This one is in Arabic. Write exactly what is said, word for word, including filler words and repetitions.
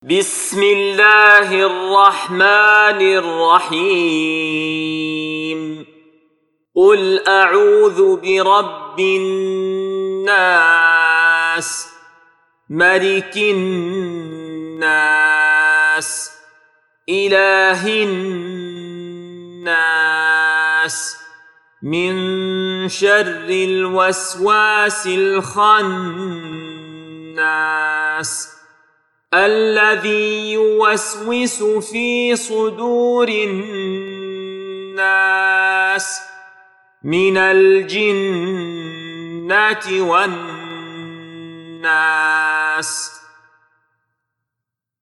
بسم الله الرحمن الرحيم قل أعوذ برب الناس ملك الناس إله الناس من شر الوسواس الخناس الذي يوسوس في صدور الناس من الجنة والناس